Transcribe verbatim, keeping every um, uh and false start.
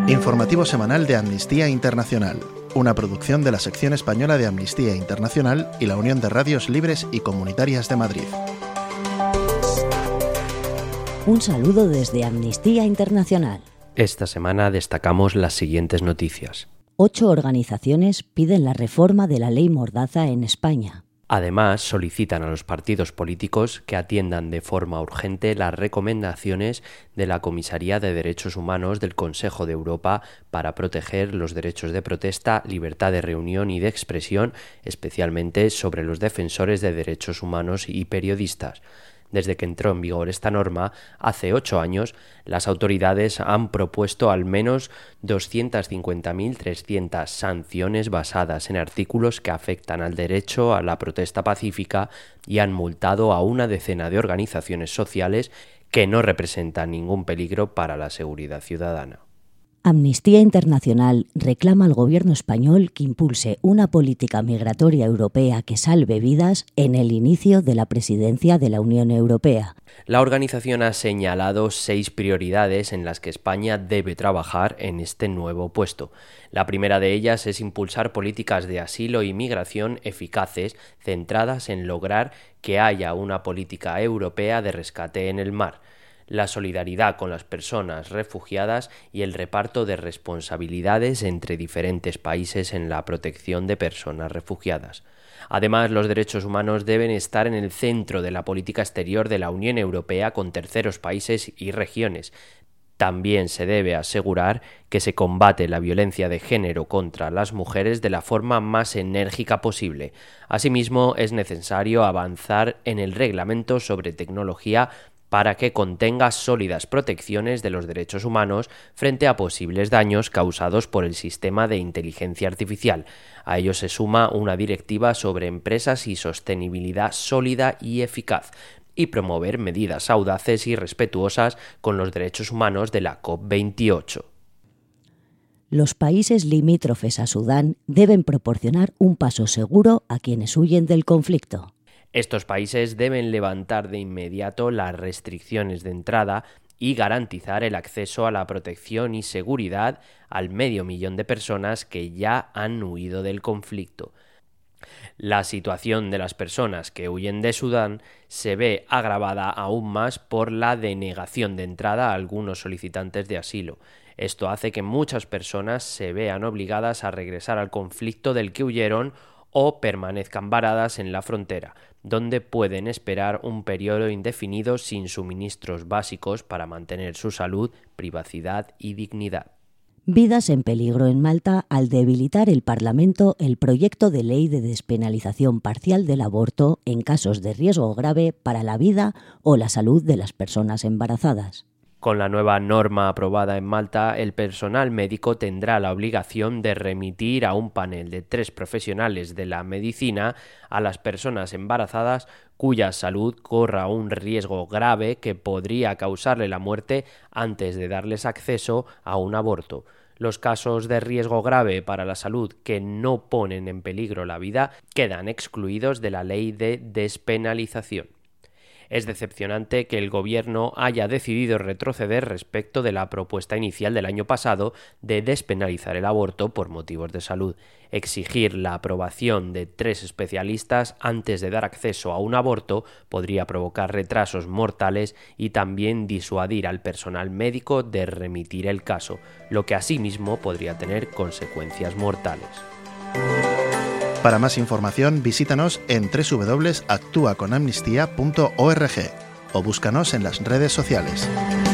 Informativo semanal de Amnistía Internacional, una producción de la sección española de Amnistía Internacional y la Unión de Radios Libres y Comunitarias de Madrid. Un saludo desde Amnistía Internacional. Esta semana destacamos las siguientes noticias. Ocho organizaciones piden la reforma de la ley Mordaza en España. Además, solicitan a los partidos políticos que atiendan de forma urgente las recomendaciones de la Comisaría de Derechos Humanos del Consejo de Europa para proteger los derechos de protesta, libertad de reunión y de expresión, especialmente sobre los defensores de derechos humanos y periodistas. Desde que entró en vigor esta norma, hace ocho años, las autoridades han propuesto al menos doscientas cincuenta mil trescientas sanciones basadas en artículos que afectan al derecho a la protesta pacífica y han multado a una decena de organizaciones sociales que no representan ningún peligro para la seguridad ciudadana. Amnistía Internacional reclama al gobierno español que impulse una política migratoria europea que salve vidas en el inicio de la presidencia de la Unión Europea. La organización ha señalado seis prioridades en las que España debe trabajar en este nuevo puesto. La primera de ellas es impulsar políticas de asilo y migración eficaces, centradas en lograr que haya una política europea de rescate en el mar, la solidaridad con las personas refugiadas y el reparto de responsabilidades entre diferentes países en la protección de personas refugiadas. Además, los derechos humanos deben estar en el centro de la política exterior de la Unión Europea con terceros países y regiones. También se debe asegurar que se combate la violencia de género contra las mujeres de la forma más enérgica posible. Asimismo, es necesario avanzar en el reglamento sobre tecnología para que contenga sólidas protecciones de los derechos humanos frente a posibles daños causados por el sistema de inteligencia artificial. A ello se suma una directiva sobre empresas y sostenibilidad sólida y eficaz, y promover medidas audaces y respetuosas con los derechos humanos de la COP veintiocho. Los países limítrofes a Sudán deben proporcionar un paso seguro a quienes huyen del conflicto. Estos países deben levantar de inmediato las restricciones de entrada y garantizar el acceso a la protección y seguridad al medio millón de personas que ya han huido del conflicto. La situación de las personas que huyen de Sudán se ve agravada aún más por la denegación de entrada a algunos solicitantes de asilo. Esto hace que muchas personas se vean obligadas a regresar al conflicto del que huyeron o permanezcan varadas en la frontera, donde pueden esperar un periodo indefinido sin suministros básicos para mantener su salud, privacidad y dignidad. Vidas en peligro en Malta al debilitar el Parlamento el proyecto de ley de despenalización parcial del aborto en casos de riesgo grave para la vida o la salud de las personas embarazadas. Con la nueva norma aprobada en Malta, el personal médico tendrá la obligación de remitir a un panel de tres profesionales de la medicina a las personas embarazadas cuya salud corra un riesgo grave que podría causarle la muerte antes de darles acceso a un aborto. Los casos de riesgo grave para la salud que no ponen en peligro la vida quedan excluidos de la ley de despenalización. Es decepcionante que el Gobierno haya decidido retroceder respecto de la propuesta inicial del año pasado de despenalizar el aborto por motivos de salud. Exigir la aprobación de tres especialistas antes de dar acceso a un aborto podría provocar retrasos mortales y también disuadir al personal médico de remitir el caso, lo que asimismo podría tener consecuencias mortales. Para más información, visítanos en doble u doble u doble u punto actúa con amnistía punto org o búscanos en las redes sociales.